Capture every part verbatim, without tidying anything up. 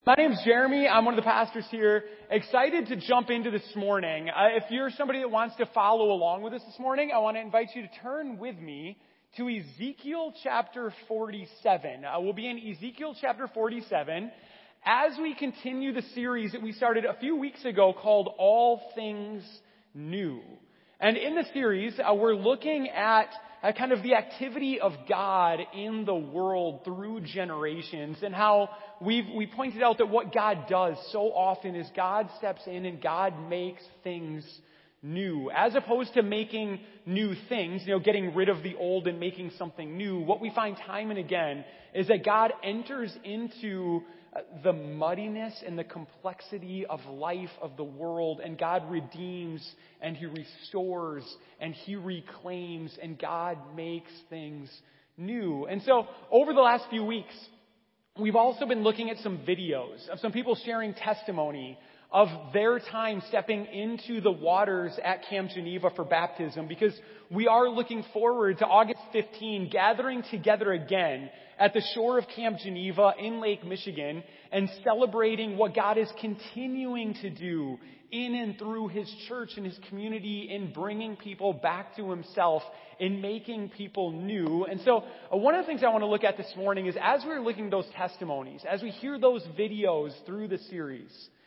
My name's Jeremy. I'm one of the pastors here. Excited to jump into this morning. Uh, if you're somebody that wants to follow along with us this morning, I want to invite you to turn with me to Ezekiel chapter forty-seven. Uh, we'll be in Ezekiel chapter forty-seven as we continue the series that we started a few weeks ago called All Things New. And in the series, uh, we're looking at uh, kind of the activity of God in the world through generations, and how we've we pointed out that what God does so often is God steps in and God makes things new. As opposed to making new things, you know, getting rid of the old and making something new, what we find time and again is that God enters into the muddiness and the complexity of life, of the world, and God redeems and He restores and He reclaims and God makes things new. And so over the last few weeks, we've also been looking at some videos of some people sharing testimony of their time stepping into the waters at Camp Geneva for baptism, because we are looking forward to August fifteenth gathering together again at the shore of Camp Geneva in Lake Michigan and celebrating what God is continuing to do in and through His church and His community in bringing people back to Himself, in making people new. And so uh, one of the things I want to look at this morning is, as we're looking at those testimonies, as we hear those videos through the series,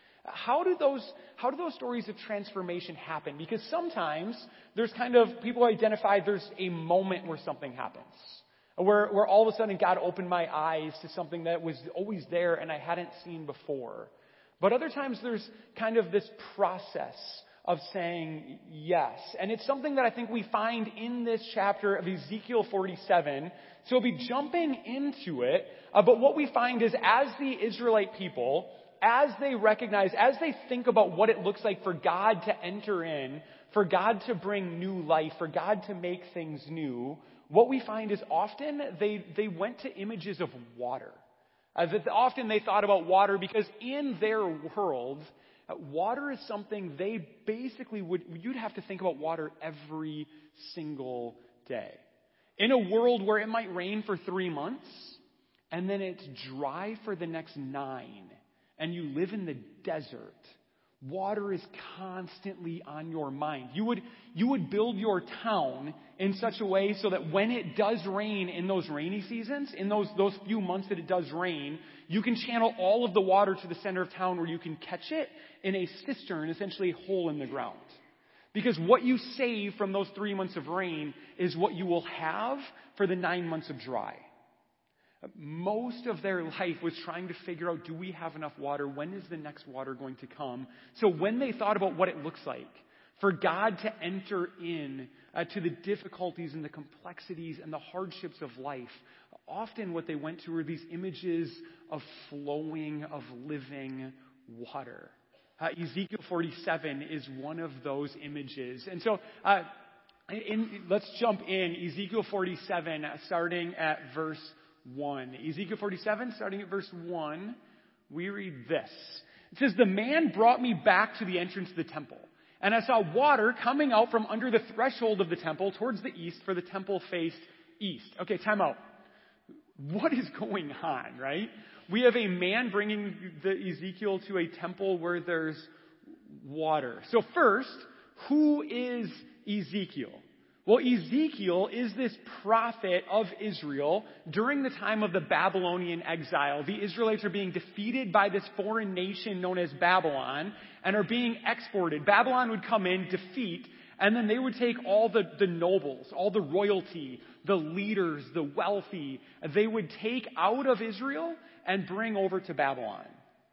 How do those how do those stories of transformation happen? Because sometimes there's kind of, people identify there's a moment where something happens. Where, where all of a sudden God opened my eyes to something that was always there and I hadn't seen before. But other times there's kind of this process of saying yes. And it's something that I think we find in this chapter of Ezekiel forty-seven. So we'll be jumping into it. Uh, but what we find is, as the Israelite people, as they recognize, as they think about what it looks like for God to enter in, for God to bring new life, for God to make things new, what we find is often they, they went to images of water. Uh, that often they thought about water because in their world, uh, water is something they basically would, you'd have to think about water every single day. In a world where it might rain for three months and then it's dry for the next nine, and you live in the desert, water is constantly on your mind. You would, you would build your town in such a way so that when it does rain in those rainy seasons, in those, those few months that it does rain, you can channel all of the water to the center of town where you can catch it in a cistern, essentially a hole in the ground. Because what you save from those three months of rain is what you will have for the nine months of dry. Most of their life was trying to figure out, do we have enough water? When is the next water going to come? So when they thought about what it looks like for God to enter in uh, to the difficulties and the complexities and the hardships of life, often what they went to were these images of flowing, of living water. Uh, Ezekiel forty-seven is one of those images. And so uh, in, let's jump in. Ezekiel forty-seven, starting at verse one. Ezekiel forty-seven, starting at verse one, we read this. It says, "The man brought me back to the entrance of the temple, and I saw water coming out from under the threshold of the temple towards the east, for the temple faced east." Okay, time out. What is going on, right? We have a man bringing the Ezekiel to a temple where there's water. So first, who is Ezekiel? Well, Ezekiel is this prophet of Israel during the time of the Babylonian exile. The Israelites are being defeated by this foreign nation known as Babylon and are being exported. Babylon would come in, defeat, and then they would take all the, the nobles, all the royalty, the leaders, the wealthy, they would take out of Israel and bring over to Babylon.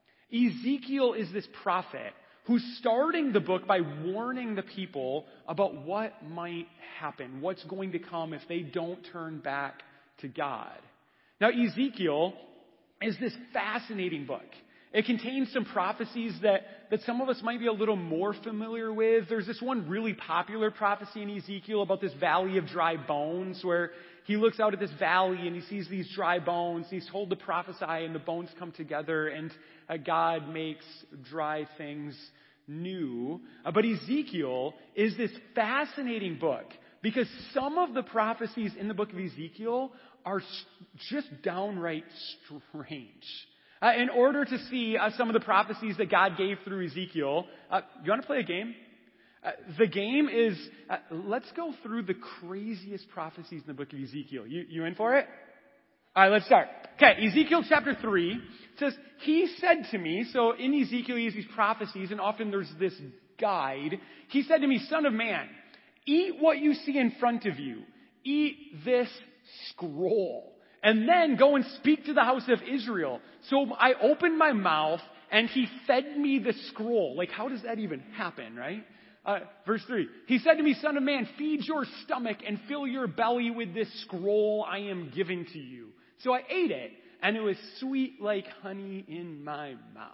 Ezekiel is this prophet who's starting the book by warning the people about what might happen, what's going to come if they don't turn back to God. Now, Ezekiel is this fascinating book. It contains some prophecies that, that some of us might be a little more familiar with. There's this one really popular prophecy in Ezekiel about this valley of dry bones, where he looks out at this valley and he sees these dry bones. He's told to prophesy and the bones come together and uh, God makes dry things new. Uh, but Ezekiel is this fascinating book because some of the prophecies in the book of Ezekiel are just downright strange. Uh, in order to see uh, some of the prophecies that God gave through Ezekiel, uh, you want to play a game? Uh, the game is, uh, let's go through the craziest prophecies in the book of Ezekiel. You, you in for it? All right, let's start. Okay, Ezekiel chapter three says, he said to me, so in Ezekiel he has these prophecies, and often there's this guide. He said to me, son of man, eat what you see in front of you. Eat this scroll. And then go and speak to the house of Israel. So I opened my mouth, and he fed me the scroll. Like, how does that even happen, right? Uh, verse three. He said to me, son of man, feed your stomach and fill your belly with this scroll I am giving to you. So I ate it, and it was sweet like honey in my mouth.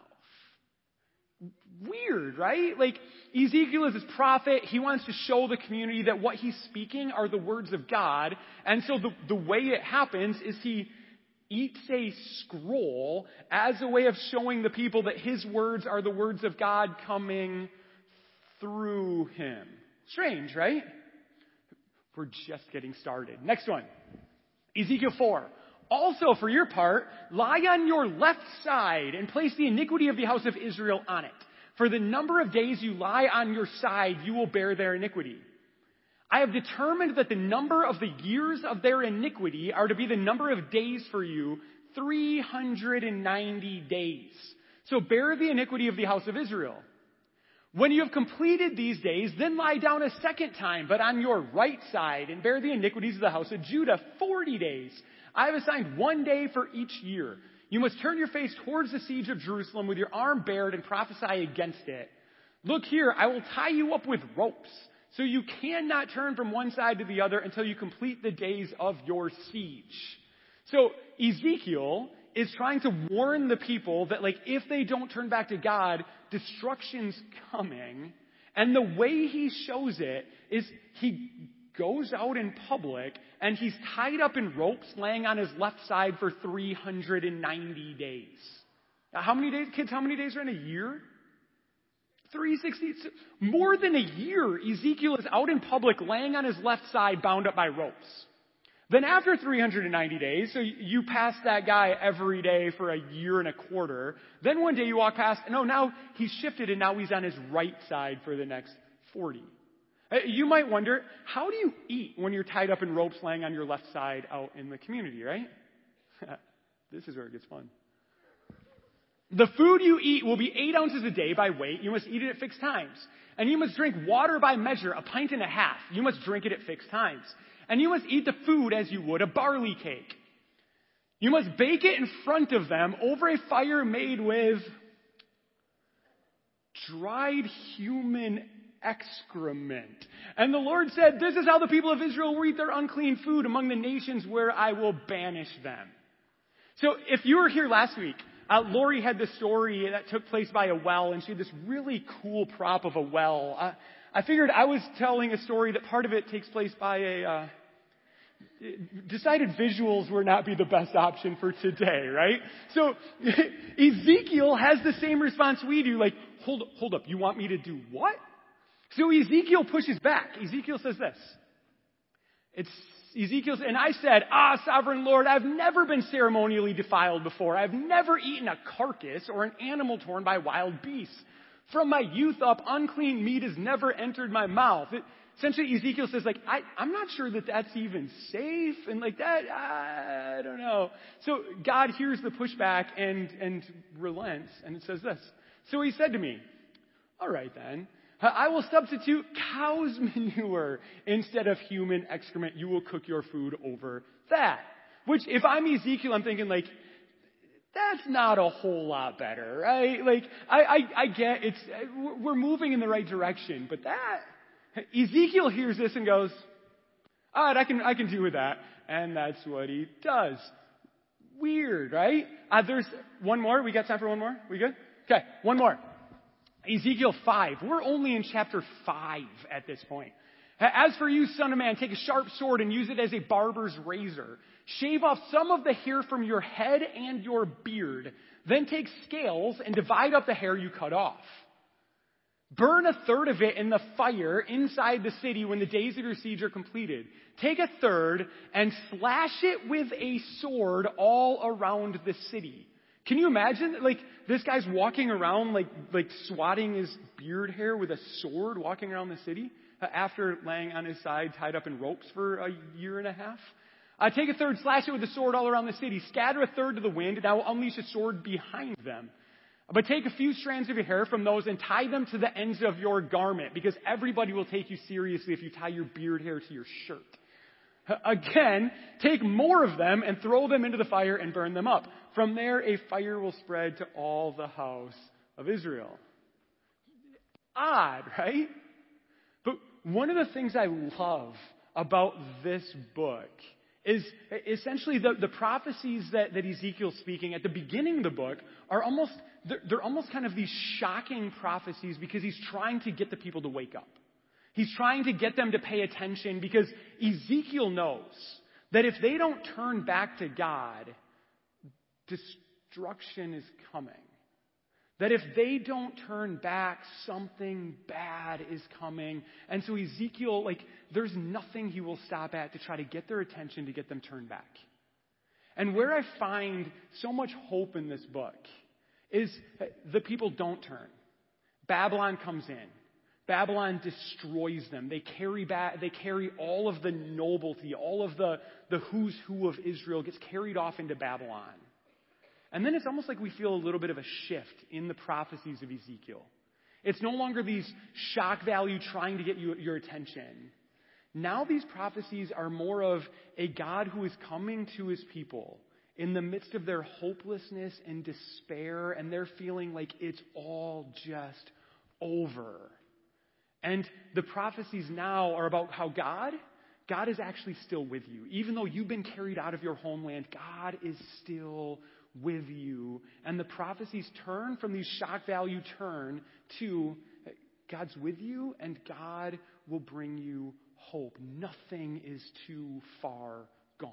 Weird, right? Like, Ezekiel is this prophet. He wants to show the community that what he's speaking are the words of God. And so the, the way it happens is he eats a scroll as a way of showing the people that his words are the words of God coming through him. Strange, right? We're just getting started. Next one. Ezekiel four. Also, for your part, lie on your left side and place the iniquity of the house of Israel on it. For the number of days you lie on your side, you will bear their iniquity. I have determined that the number of the years of their iniquity are to be the number of days for you, three hundred ninety days. So bear the iniquity of the house of Israel. When you have completed these days, then lie down a second time, but on your right side, and bear the iniquities of the house of Judah forty days. I have assigned one day for each year. You must turn your face towards the siege of Jerusalem with your arm bared and prophesy against it. Look here, I will tie you up with ropes, so you cannot turn from one side to the other until you complete the days of your siege. So Ezekiel is trying to warn the people that, like, if they don't turn back to God, destruction's coming. And the way he shows it is he goes out in public and he's tied up in ropes laying on his left side for three hundred ninety days. Now, how many days, kids, how many days are in a year? three hundred sixty. More than a year, Ezekiel is out in public laying on his left side bound up by ropes. Then after three hundred ninety days, so you pass that guy every day for a year and a quarter. Then one day you walk past, no, now he's shifted and now he's on his right side for the next forty. You might wonder, how do you eat when you're tied up in ropes laying on your left side out in the community, right? This is where it gets fun. The food you eat will be eight ounces a day by weight. You must eat it at fixed times. And you must drink water by measure, a pint and a half. You must drink it at fixed times. And you must eat the food as you would a barley cake. You must bake it in front of them over a fire made with dried human excrement. And the Lord said, this is how the people of Israel will eat their unclean food among the nations where I will banish them. So if you were here last week, uh, Lori had this story that took place by a well, and she had this really cool prop of a well. Uh, I figured I was telling a story that part of it takes place by a... Uh, decided visuals would not be the best option for today, right? So Ezekiel has the same response we do, like, hold, hold up, you want me to do what? So Ezekiel pushes back. Ezekiel says this. It's Ezekiel, and I said, ah, sovereign Lord, I've never been ceremonially defiled before. I've never eaten a carcass or an animal torn by wild beasts. From my youth up, unclean meat has never entered my mouth. It, essentially, Ezekiel says, like, I, I'm not sure that that's even safe, and like that, I don't know. So God hears the pushback and, and relents, and it says this. So he said to me, all right then, I will substitute cow's manure instead of human excrement. You will cook your food over that. Which, if I'm Ezekiel, I'm thinking like, that's not a whole lot better, right? Like, I, I, I get it's, we're moving in the right direction, but that, Ezekiel hears this and goes, all right, I can, I can do with that. And that's what he does. Weird, right? Uh, there's one more. We got time for one more? We good? Okay, one more. Ezekiel five. We're only in chapter five at this point. As for you, son of man, take a sharp sword and use it as a barber's razor. Shave off some of the hair from your head and your beard. Then take scales and divide up the hair you cut off. Burn a third of it in the fire inside the city when the days of your siege are completed. Take a third and slash it with a sword all around the city. Can you imagine, like, this guy's walking around, like, like swatting his beard hair with a sword, walking around the city uh, after laying on his side, tied up in ropes for a year and a half? Uh, take a third, slash it with a sword all around the city. Scatter a third to the wind, and I will unleash a sword behind them. But take a few strands of your hair from those and tie them to the ends of your garment, because everybody will take you seriously if you tie your beard hair to your shirt. Again, take more of them and throw them into the fire and burn them up. From there, a fire will spread to all the house of Israel. Odd, right? But one of the things I love about this book is essentially the, the prophecies that, that Ezekiel's speaking at the beginning of the book are almost, they're, they're almost kind of these shocking prophecies because he's trying to get the people to wake up. He's trying to get them to pay attention because Ezekiel knows that if they don't turn back to God, destruction is coming. That if they don't turn back, something bad is coming. And so Ezekiel, like, there's nothing he will stop at to try to get their attention, to get them turned back. And where I find so much hope in this book is the people don't turn. Babylon comes in. Babylon destroys them. They carry back, they carry all of the nobility, all of the, the who's who of Israel gets carried off into Babylon. And then it's almost like we feel a little bit of a shift in the prophecies of Ezekiel. It's no longer these shock value trying to get you, your attention. Now these prophecies are more of a God who is coming to his people in the midst of their hopelessness and despair, and they're feeling like it's all just over. And the prophecies now are about how God, God is actually still with you. Even though you've been carried out of your homeland, God is still with you. And the prophecies turn from these shock value turn to God's with you and God will bring you hope. Nothing is too far gone.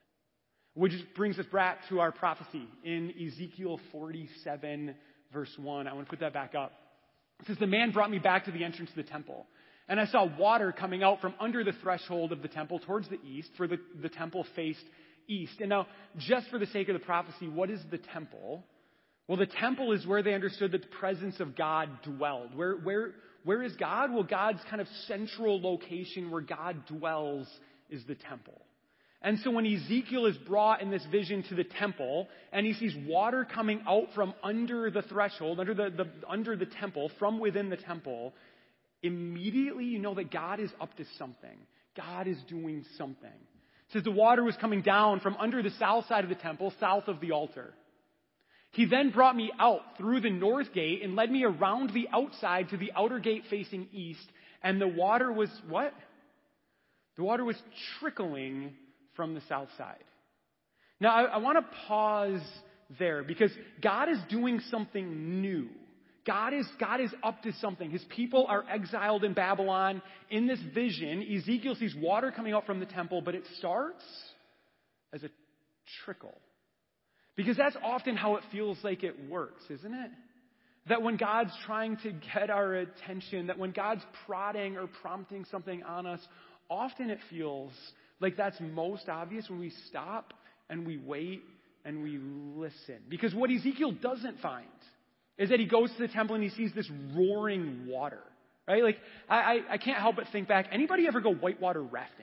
Which brings us back to our prophecy in Ezekiel forty-seven, verse one. I want to put that back up. It says, the man brought me back to the entrance of the temple, and I saw water coming out from under the threshold of the temple towards the east, for the, the temple faced east. And now, just for the sake of the prophecy, what is the temple? Well, the temple is where they understood that the presence of God dwelled. Where, where, where is God? Well, God's kind of central location where God dwells is the temple. And so when Ezekiel is brought in this vision to the temple, and he sees water coming out from under the threshold, under the, the under the temple, from within the temple, immediately you know that God is up to something. God is doing something. It says the water was coming down from under the south side of the temple, south of the altar. He then brought me out through the north gate and led me around the outside to the outer gate facing east, and the water was what? The water was trickling from the south side. Now, I, I want to pause there because God is doing something new. God is, God is up to something. His people are exiled in Babylon. In this vision, Ezekiel sees water coming out from the temple, but it starts as a trickle. Because that's often how it feels like it works, isn't it? That when God's trying to get our attention, that when God's prodding or prompting something on us, often it feels like that's most obvious when we stop and we wait and we listen. Because what Ezekiel doesn't find is that he goes to the temple and he sees this roaring water. Right? Like, I, I, I can't help but think back. Anybody ever go whitewater rafting?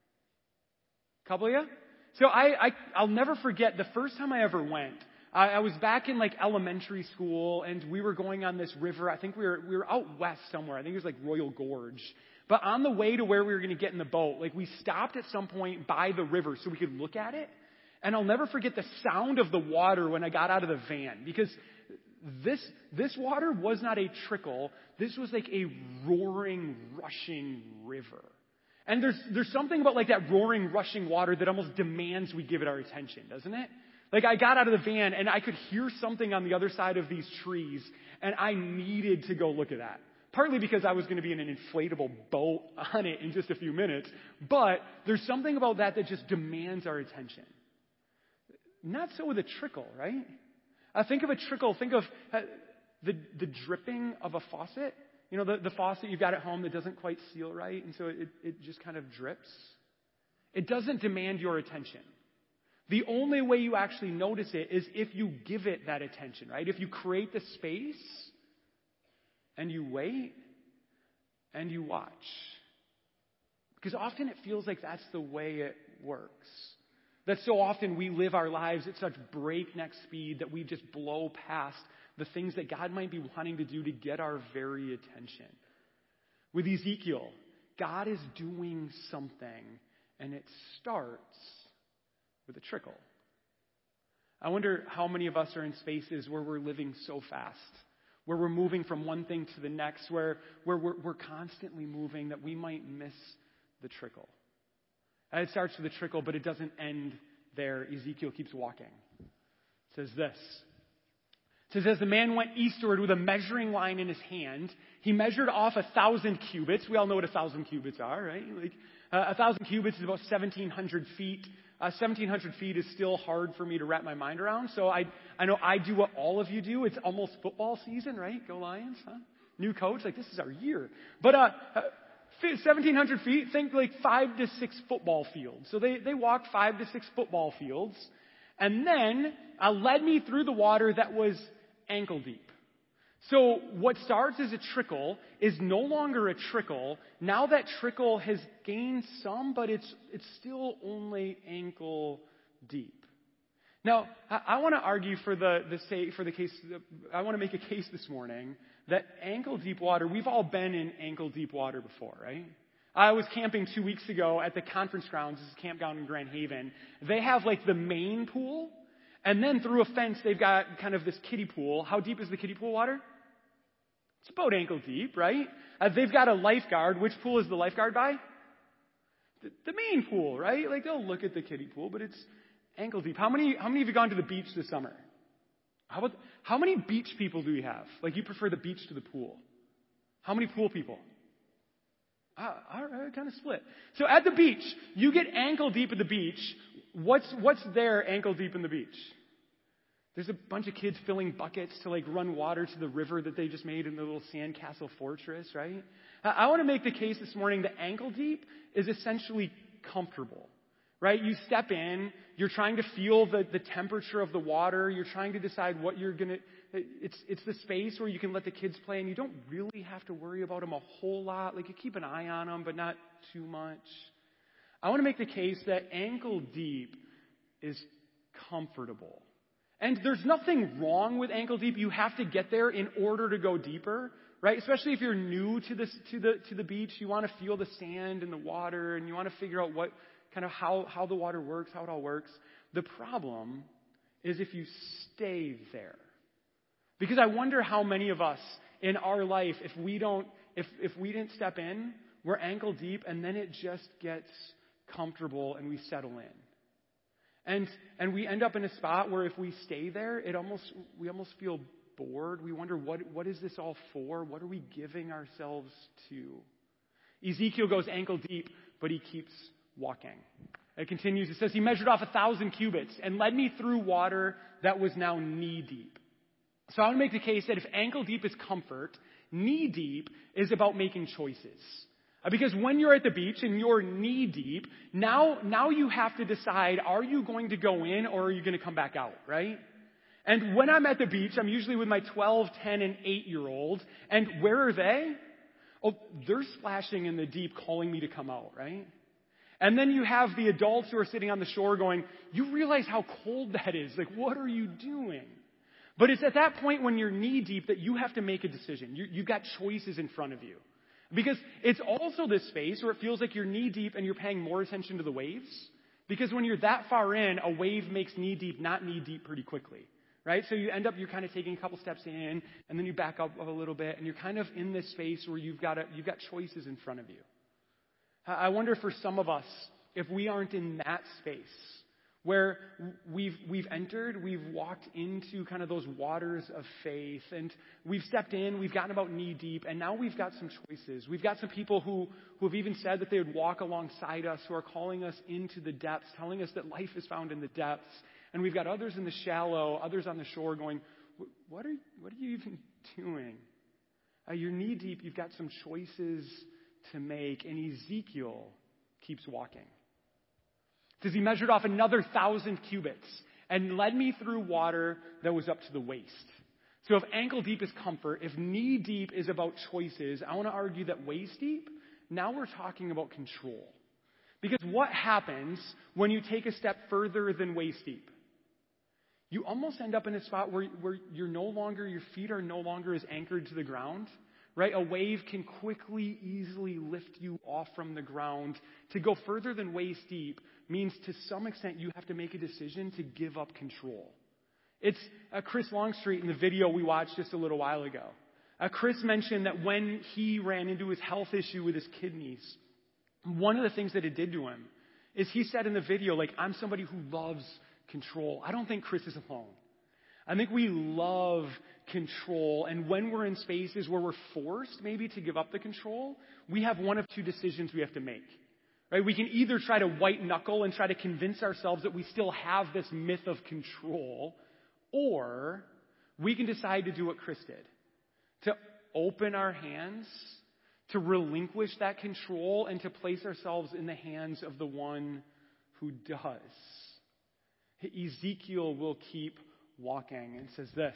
Couple of you? So I, I, I'll never forget the first time I ever went. I, I was back in like elementary school and we were going on this river. I think we were, we were out west somewhere. I think it was like Royal Gorge. But on the way to where we were going to get in the boat, like we stopped at some point by the river so we could look at it. And I'll never forget the sound of the water when I got out of the van, because this, this water was not a trickle. This was like a roaring, rushing river. And there's, there's something about like that roaring, rushing water that almost demands we give it our attention, doesn't it? Like I got out of the van and I could hear something on the other side of these trees and I needed to go look at that. Partly because I was going to be in an inflatable boat on it in just a few minutes. But there's something about that that just demands our attention. Not so with a trickle, right? Uh, think of a trickle. Think of uh, the, the dripping of a faucet. You know, the, the faucet you've got at home that doesn't quite seal right. And so it, it just kind of drips. It doesn't demand your attention. The only way you actually notice it is if you give it that attention, right? If you create the space and you wait and you watch. Because often it feels like that's the way it works. That so often we live our lives at such breakneck speed that we just blow past the things that God might be wanting to do to get our very attention. With Ezekiel, God is doing something, and it starts with a trickle. I wonder how many of us are in spaces where we're living so fast, where we're moving from one thing to the next, where, where we're, we're constantly moving, that we might miss the trickle. And it starts with a trickle, but it doesn't end there. Ezekiel keeps walking. It says this. It says, as the man went eastward with a measuring line in his hand, he measured off a thousand cubits. We all know what a thousand cubits are, right? Like uh, a thousand cubits is about seventeen hundred feet. Uh, seventeen hundred feet is still hard for me to wrap my mind around. So I, I know I do what all of you do. It's almost football season, right? Go Lions, huh? New coach, like this is our year. But uh, seventeen hundred feet, think like five to six football fields. So they, they walked five to six football fields, and then uh, led me through the water that was ankle deep. So what starts as a trickle is no longer a trickle. Now that trickle has gained some, but it's it's still only ankle deep. Now, I, I want to argue for the, the say for the case. I want to make a case this morning that ankle deep water. We've all been in ankle deep water before, right? I was camping two weeks ago at the conference grounds. This is a campground in Grand Haven. They have like the main pool, and then through a fence they've got kind of this kiddie pool. How deep is the kiddie pool water? It's about ankle deep, right? Uh, they've got a lifeguard. Which pool is the lifeguard by? The, the main pool, right? Like they'll look at the kiddie pool, but it's ankle deep. How many? How many of you gone to the beach this summer? How about how many beach people do you have? Like you prefer the beach to the pool? How many pool people? Uh, all right, kind of split. So at the beach, you get ankle deep at the beach. What's what's there ankle deep in the beach? There's a bunch of kids filling buckets to like run water to the river that they just made in the little sandcastle fortress, right? I, I want to make the case this morning that ankle deep is essentially comfortable, right? You step in, you're trying to feel the, the temperature of the water, you're trying to decide what you're going to, it's, it's the space where you can let the kids play and you don't really have to worry about them a whole lot. Like you keep an eye on them, but not too much. I want to make the case that ankle deep is comfortable. And there's nothing wrong with ankle deep. You have to get there in order to go deeper, right? Especially if you're new to this, to the, to the beach, you want to feel the sand and the water, and you want to figure out what kind of how, how the water works, how it all works. The problem is if you stay there. Because I wonder how many of us in our life, if we don't, if, if we didn't step in, we're ankle deep, and then it just gets comfortable and we settle in. And and we end up in a spot where if we stay there, it almost we almost feel bored. We wonder, what what is this all for? What are we giving ourselves to? Ezekiel goes ankle deep, but he keeps walking. It continues. It says, he measured off a thousand cubits and led me through water that was now knee deep. So I want to make the case that if ankle deep is comfort, knee deep is about making choices. Because when you're at the beach and you're knee deep, now, now you have to decide, are you going to go in or are you going to come back out, right? And when I'm at the beach, I'm usually with my twelve, ten, and eight-year-olds. And where are they? Oh, they're splashing in the deep, calling me to come out, right? And then you have the adults who are sitting on the shore going, you realize how cold that is. Like, what are you doing? But it's at that point when you're knee deep that you have to make a decision. You, you've got choices in front of you. Because it's also this space where it feels like you're knee deep and you're paying more attention to the waves. Because when you're that far in, a wave makes knee deep not knee deep pretty quickly. Right? So you end up, you're kind of taking a couple steps in, and then you back up a little bit, and you're kind of in this space where you've got a, you've got choices in front of you. I wonder for some of us, if we aren't in that space, where we've we've entered, we've walked into kind of those waters of faith, and we've stepped in, we've gotten about knee deep, and now we've got some choices. We've got some people who, who have even said that they would walk alongside us, who are calling us into the depths, telling us that life is found in the depths. And we've got others in the shallow, others on the shore going, what are, what are you even doing? Uh, you're knee deep, you've got some choices to make, and Ezekiel keeps walking. says he measured off another thousand cubits and led me through water that was up to the waist. So if ankle deep is comfort, if knee deep is about choices, I want to argue that waist deep, now we're talking about control. Because what happens when you take a step further than waist deep? You almost end up in a spot where, where you're no longer, your feet are no longer as anchored to the ground, right? A wave can quickly, easily lift you off from the ground. To go further than waist deep means to some extent you have to make a decision to give up control. It's uh, Chris Longstreet in the video we watched just a little while ago. Uh, Chris mentioned that when he ran into his health issue with his kidneys, one of the things that it did to him is he said in the video, like, I'm somebody who loves control. I don't think Chris is alone. I think we love control, and when we're in spaces where we're forced maybe to give up the control, we have one of two decisions we have to make. Right? We can either try to white knuckle and try to convince ourselves that we still have this myth of control, or we can decide to do what Chris did. To open our hands, to relinquish that control, and to place ourselves in the hands of the one who does. Ezekiel will keep walking and says this.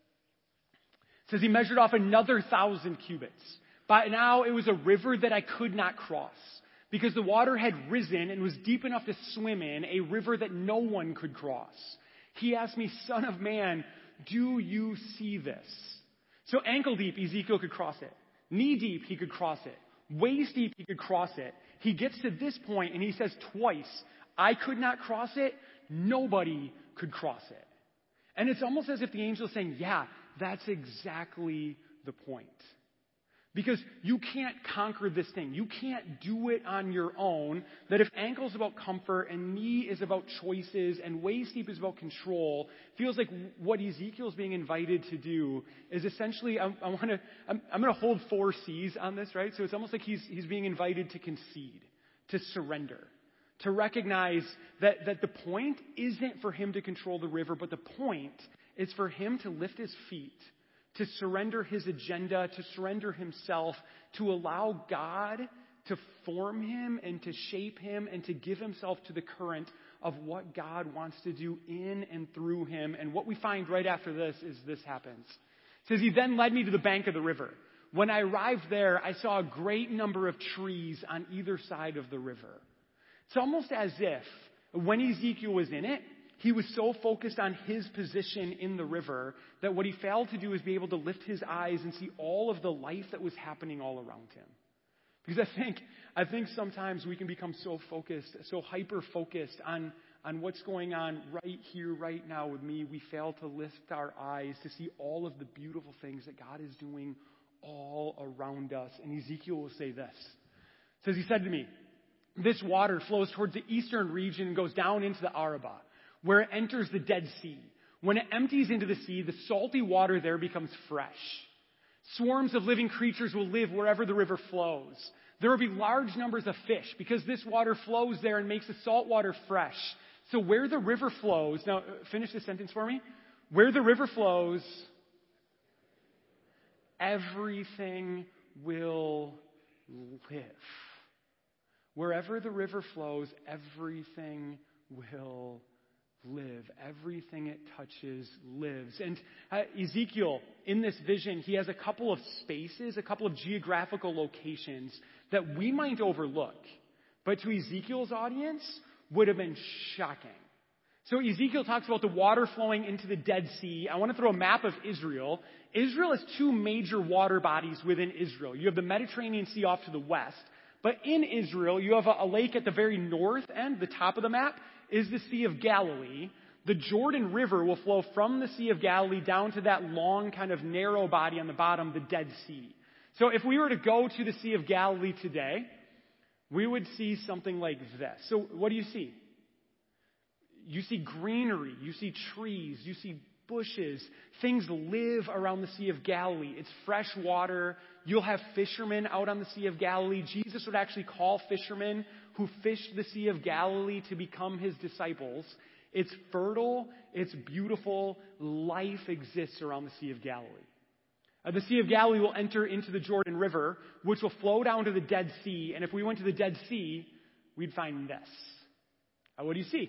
It says he measured off another thousand cubits. By now it was a river that I could not cross, because the water had risen and was deep enough to swim in, a river that no one could cross. He asked me, Son of man, do you see this? So ankle deep, Ezekiel could cross it. Knee deep, he could cross it. Waist deep, he could cross it. He gets to this point and he says twice, I could not cross it. Nobody could cross it. And it's almost as if the angel is saying, yeah, that's exactly the point. Because you can't conquer this thing. You can't do it on your own. That if ankle is about comfort and knee is about choices and waist deep is about control, feels like what Ezekiel is being invited to do is essentially, I, I want to, I'm, I'm going to hold four C's on this, right? So it's almost like he's he's being invited to concede, to surrender, to recognize that that the point isn't for him to control the river, but the point is for him to lift his feet, to surrender his agenda, to surrender himself, to allow God to form him and to shape him and to give himself to the current of what God wants to do in and through him. And what we find right after this is this happens. It says, he then led me to the bank of the river. When I arrived there, I saw a great number of trees on either side of the river. It's almost as if when Ezekiel was in it, he was so focused on his position in the river that what he failed to do is be able to lift his eyes and see all of the life that was happening all around him. Because I think, I think sometimes we can become so focused, so hyper-focused on, on what's going on right here, right now with me, we fail to lift our eyes to see all of the beautiful things that God is doing all around us. And Ezekiel will say this. It says, he said to me, this water flows towards the eastern region and goes down into the Arabah, where it enters the Dead Sea. When it empties into the sea, the salty water there becomes fresh. Swarms of living creatures will live wherever the river flows. There will be large numbers of fish because this water flows there and makes the salt water fresh. So where the river flows, now finish this sentence for me. Where the river flows, everything will live. Wherever the river flows, everything will live. Everything it touches lives. And uh, Ezekiel, in this vision, he has a couple of spaces, a couple of geographical locations that we might overlook, but to Ezekiel's audience would have been shocking. So Ezekiel talks about the water flowing into the Dead Sea. I want to throw a map of Israel. Israel has two major water bodies within Israel. You have the Mediterranean Sea off to the west, but in Israel, you have a, a lake at the very north end, the top of the map, is the Sea of Galilee. The Jordan River will flow from the Sea of Galilee down to that long kind of narrow body on the bottom, the Dead Sea. So if we were to go to the Sea of Galilee today, we would see something like this. So what do you see? You see greenery, you see trees, you see bushes. Things live around the Sea of Galilee. It's fresh water. You'll have fishermen out on the Sea of Galilee. Jesus would actually call fishermen who fished the Sea of Galilee to become his disciples. It's fertile. It's beautiful. Life exists around the Sea of Galilee. Uh, the Sea of Galilee will enter into the Jordan River, which will flow down to the Dead Sea. And if we went to the Dead Sea, we'd find this. Uh, what do you see?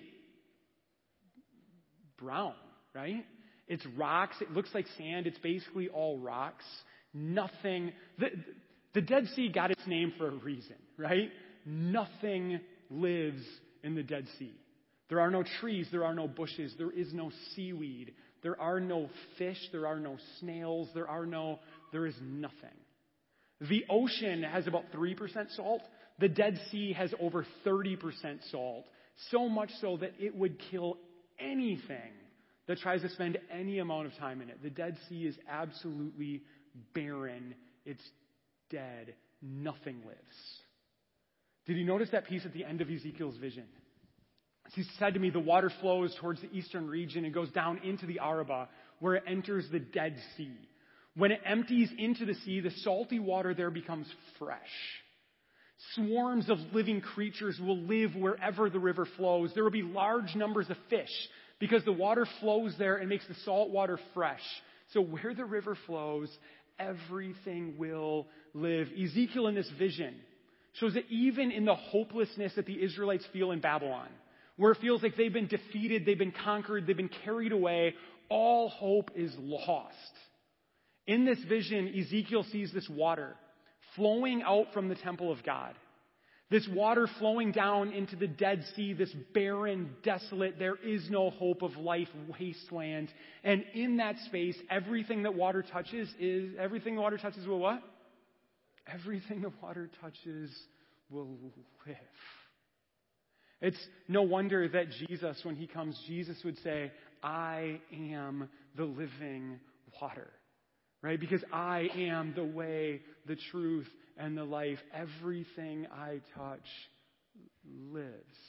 Brown, right? It's rocks. It looks like sand. It's basically all rocks. Nothing. The, the Dead Sea got its name for a reason, right? Nothing lives in the Dead Sea. There are no trees. There are no bushes. There is no seaweed. There are no fish. There are no snails. There are no, there is nothing. The ocean has about three percent salt. The Dead Sea has over thirty percent salt. So much so that it would kill anything that tries to spend any amount of time in it. The Dead Sea is absolutely barren. It's dead. Nothing lives. Did you notice that piece at the end of Ezekiel's vision? He said to me, the water flows towards the eastern region and goes down into the Arabah, where it enters the Dead Sea. When it empties into the sea, the salty water there becomes fresh. Swarms of living creatures will live wherever the river flows. There will be large numbers of fish because the water flows there and makes the salt water fresh. So where the river flows, everything will live. Ezekiel in this vision shows that even in the hopelessness that the Israelites feel in Babylon, where it feels like they've been defeated, they've been conquered, they've been carried away, all hope is lost. In this vision, Ezekiel sees this water flowing out from the temple of God. This water flowing down into the Dead Sea, this barren, desolate, there is no hope of life, wasteland. And in that space, everything that water touches is, everything the water touches will what? Everything the water touches will live. It's no wonder that Jesus, when he comes, Jesus would say, I am the living water. Right? Because I am the way, the truth, and the life. Everything I touch lives.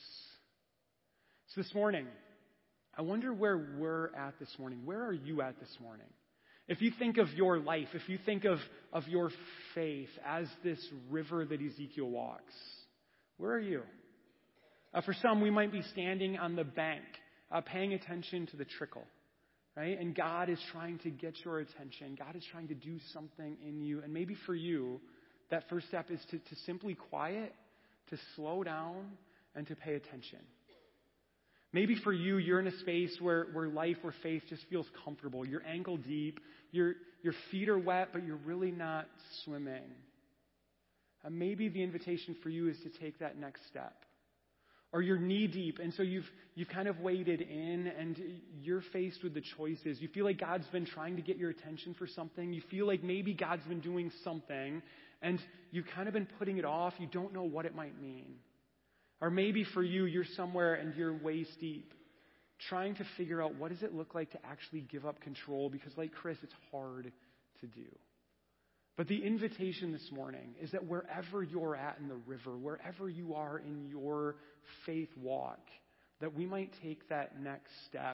So this morning, I wonder where we're at this morning. Where are you at this morning? If you think of your life, if you think of, of your faith as this river that Ezekiel walks, where are you? Uh, for some, we might be standing on the bank, uh, paying attention to the trickle. Right? And God is trying to get your attention. God is trying to do something in you. And maybe for you, that first step is to, to simply quiet, to slow down, and to pay attention. Maybe for you, you're in a space where, where life, where faith just feels comfortable. You're ankle deep. Your, your feet are wet, but you're really not swimming. And maybe the invitation for you is to take that next step. Or you're knee deep, and so you've you've kind of waded in, and you're faced with the choices. You feel like God's been trying to get your attention for something. You feel like maybe God's been doing something, and you've kind of been putting it off. You don't know what it might mean. Or maybe for you, you're somewhere and you're waist deep, trying to figure out what does it look like to actually give up control, because like Chris, it's hard to do. But the invitation this morning is that wherever you're at in the river, wherever you are in your faith walk, that we might take that next step.